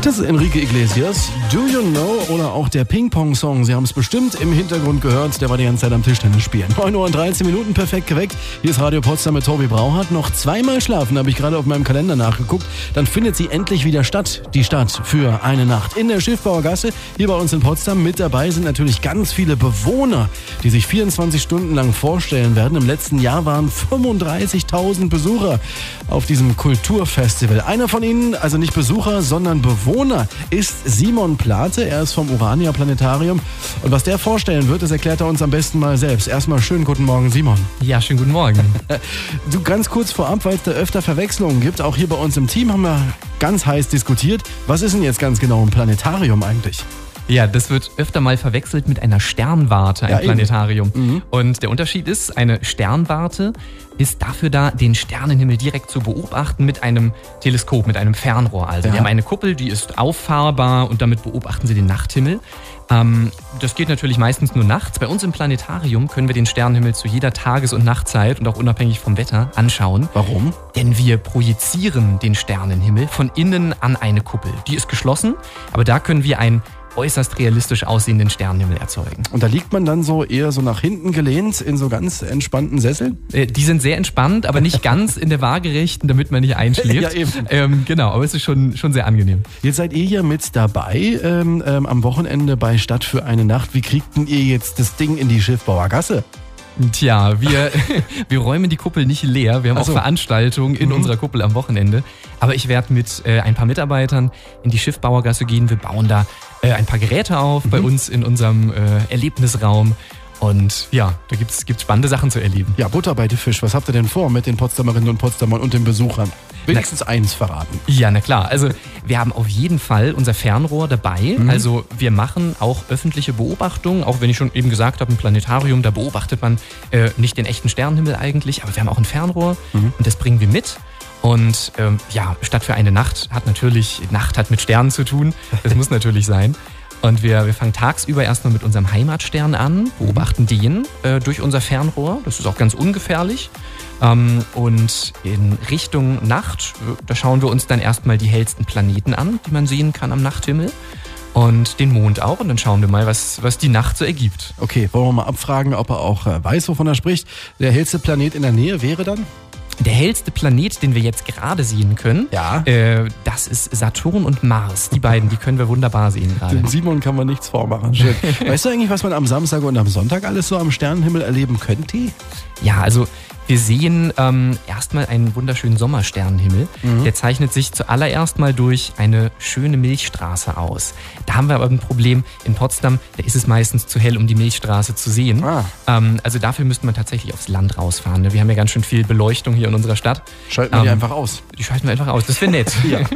Das ist Enrique Iglesias, Do You Know, oder auch der Ping-Pong-Song. Sie haben es bestimmt im Hintergrund gehört, der war die ganze Zeit am Tischtennis spielen. 9 Uhr und 13 Minuten, perfekt geweckt. Hier ist Radio Potsdam mit Tobi Brauhardt. Noch zweimal schlafen, habe ich gerade auf meinem Kalender nachgeguckt. Dann findet sie endlich wieder statt, die Stadt für eine Nacht. In der Schiffbauer Gasse, hier bei uns in Potsdam. Mit dabei sind natürlich ganz viele Bewohner, die sich 24 Stunden lang vorstellen werden. Im letzten Jahr waren 35.000 Besucher auf diesem Kulturfestival. Einer von ihnen, also nicht Besucher, sondern Bewohner, ist Simon Plate. Er ist vom Urania Planetarium. Und was der vorstellen wird, das erklärt er uns am besten mal selbst. Erstmal schönen guten Morgen, Simon. Ja, schönen guten Morgen. Du, ganz kurz vorab, weil es da öfter Verwechslungen gibt. Auch hier bei uns im Team haben wir ganz heiß diskutiert. Was ist denn jetzt ganz genau ein Planetarium eigentlich? Ja, das wird öfter mal verwechselt mit einer Sternwarte, ein Planetarium. Mhm. Und der Unterschied ist, eine Sternwarte ist dafür da, den Sternenhimmel direkt zu beobachten mit einem Teleskop, mit einem Fernrohr. Also wir haben eine Kuppel, die ist auffahrbar und damit beobachten Sie den Nachthimmel. Das geht natürlich meistens nur nachts. Bei uns im Planetarium können wir den Sternenhimmel zu jeder Tages- und Nachtzeit und auch unabhängig vom Wetter anschauen. Warum? Denn wir projizieren den Sternenhimmel von innen an eine Kuppel. Die ist geschlossen, aber da können wir einen äußerst realistisch aussehenden Sternenhimmel erzeugen. Und da liegt man dann so eher so nach hinten gelehnt in so ganz entspannten Sesseln? Die sind sehr entspannt, aber nicht ganz in der Waagerechten, damit man nicht einschläft. Ja, eben. Genau, aber es ist schon sehr angenehm. Jetzt seid ihr hier mit dabei am Wochenende bei Stadt für eine Nacht. Wie kriegt denn ihr jetzt das Ding in die Schiffbauer Gasse? Tja, wir räumen die Kuppel nicht leer. Wir haben auch Veranstaltungen in unserer Kuppel am Wochenende. Aber ich werde mit ein paar Mitarbeitern in die Schiffbauergasse gehen. Wir bauen da ein paar Geräte auf bei uns in unserem Erlebnisraum. Und ja, da gibt's spannende Sachen zu erleben. Ja, Butter bei die Fisch. Was habt ihr denn vor mit den Potsdamerinnen und Potsdamern und den Besuchern? Wenigstens eins verraten. Ja, na klar. Also wir haben auf jeden Fall unser Fernrohr dabei. Also wir machen auch öffentliche Beobachtungen. Auch wenn ich schon eben gesagt habe, ein Planetarium, da beobachtet man nicht den echten Sternenhimmel eigentlich. Aber wir haben auch ein Fernrohr und das bringen wir mit. Und Stadt für eine Nacht hat mit Sternen zu tun. Das muss natürlich sein. Und wir fangen tagsüber erstmal mit unserem Heimatstern an, beobachten den durch unser Fernrohr. Das ist auch ganz ungefährlich. Und in Richtung Nacht, da schauen wir uns dann erstmal die hellsten Planeten an, die man sehen kann am Nachthimmel. Und den Mond auch. Und dann schauen wir mal, was die Nacht so ergibt. Okay, wollen wir mal abfragen, ob er auch weiß, wovon er spricht. Der hellste Planet in der Nähe wäre dann? Der hellste Planet, den wir jetzt gerade sehen können, das ist Saturn und Mars. Die beiden, die können wir wunderbar sehen gerade. Dem Simon kann man nichts vormachen. Schön. Weißt du eigentlich, was man am Samstag und am Sonntag alles so am Sternenhimmel erleben könnte? Ja, also wir sehen erstmal einen wunderschönen Sommersternenhimmel. Der zeichnet sich zuallererst mal durch eine schöne Milchstraße aus. Da haben wir aber ein Problem in Potsdam, da ist es meistens zu hell, um die Milchstraße zu sehen. Also dafür müsste man tatsächlich aufs Land rausfahren. Wir haben ja ganz schön viel Beleuchtung hier in unserer Stadt. Schalten wir die einfach aus. Die schalten wir einfach aus, das wäre nett.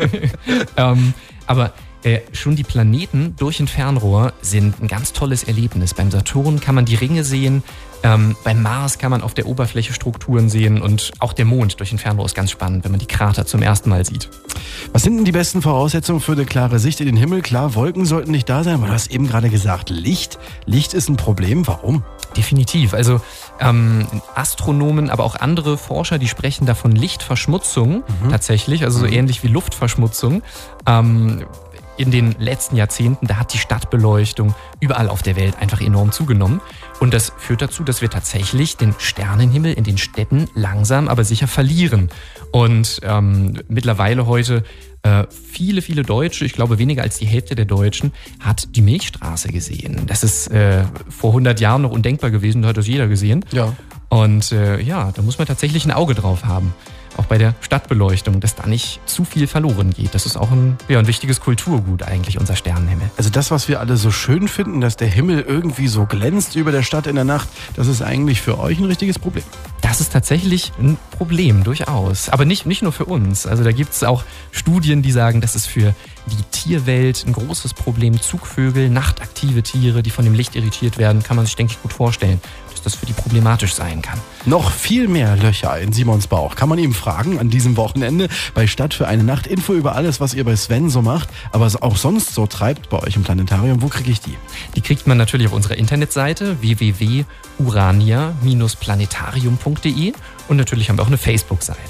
Aber schon die Planeten durch ein Fernrohr sind ein ganz tolles Erlebnis. Beim Saturn kann man die Ringe sehen, beim Mars kann man auf der Oberfläche Strukturen sehen und auch der Mond durch ein Fernrohr ist ganz spannend, wenn man die Krater zum ersten Mal sieht. Was sind denn die besten Voraussetzungen für eine klare Sicht in den Himmel? Klar, Wolken sollten nicht da sein, aber du hast eben gerade gesagt, Licht. Licht ist ein Problem. Warum? Definitiv. Also Astronomen, aber auch andere Forscher, die sprechen da von Lichtverschmutzung tatsächlich, also so ähnlich wie Luftverschmutzung. In den letzten Jahrzehnten, da hat die Stadtbeleuchtung überall auf der Welt einfach enorm zugenommen. Und das führt dazu, dass wir tatsächlich den Sternenhimmel in den Städten langsam, aber sicher verlieren. Und mittlerweile heute viele Deutsche, ich glaube weniger als die Hälfte der Deutschen, hat die Milchstraße gesehen. Das ist vor 100 Jahren noch undenkbar gewesen, da hat das jeder gesehen. Ja. Und da muss man tatsächlich ein Auge drauf haben. Auch bei der Stadtbeleuchtung, dass da nicht zu viel verloren geht. Das ist auch ein wichtiges Kulturgut eigentlich, unser Sternenhimmel. Also das, was wir alle so schön finden, dass der Himmel irgendwie so glänzt über der Stadt in der Nacht, das ist eigentlich für euch ein richtiges Problem. Das ist tatsächlich ein Problem, durchaus. Aber nicht nur für uns. Also da gibt es auch Studien, die sagen, das ist für die Tierwelt ein großes Problem. Zugvögel, nachtaktive Tiere, die von dem Licht irritiert werden, kann man sich, denke ich, gut vorstellen, dass das für die problematisch sein kann. Noch viel mehr Löcher in Simons Bauch kann man ihm fragen an diesem Wochenende bei Stadt für eine Nacht. Info über alles, was ihr bei Sven so macht, aber auch sonst so treibt bei euch im Planetarium. Wo kriege ich die? Die kriegt man natürlich auf unserer Internetseite www.urania-planetarium.de und natürlich haben wir auch eine Facebook-Seite.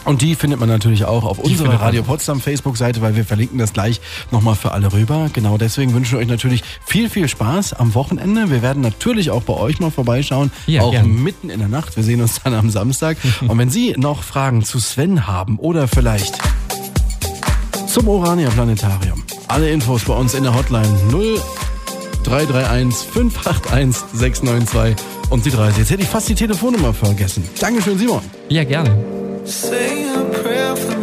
Und die findet man natürlich auch auf unserer Radio Potsdam Facebook-Seite, weil wir verlinken das gleich nochmal für alle rüber. Genau deswegen wünschen wir euch natürlich viel, viel Spaß am Wochenende. Wir werden natürlich auch bei euch mal vorbeischauen, auch gern. Mitten in der Nacht. Wir sehen uns dann am Samstag. Und wenn Sie noch Fragen zu Sven haben oder vielleicht zum Orania Planetarium, alle Infos bei uns in der Hotline 0331 581 692 und die 30. Jetzt hätte ich fast die Telefonnummer vergessen. Dankeschön, Simon. Ja, gerne. Say a prayer for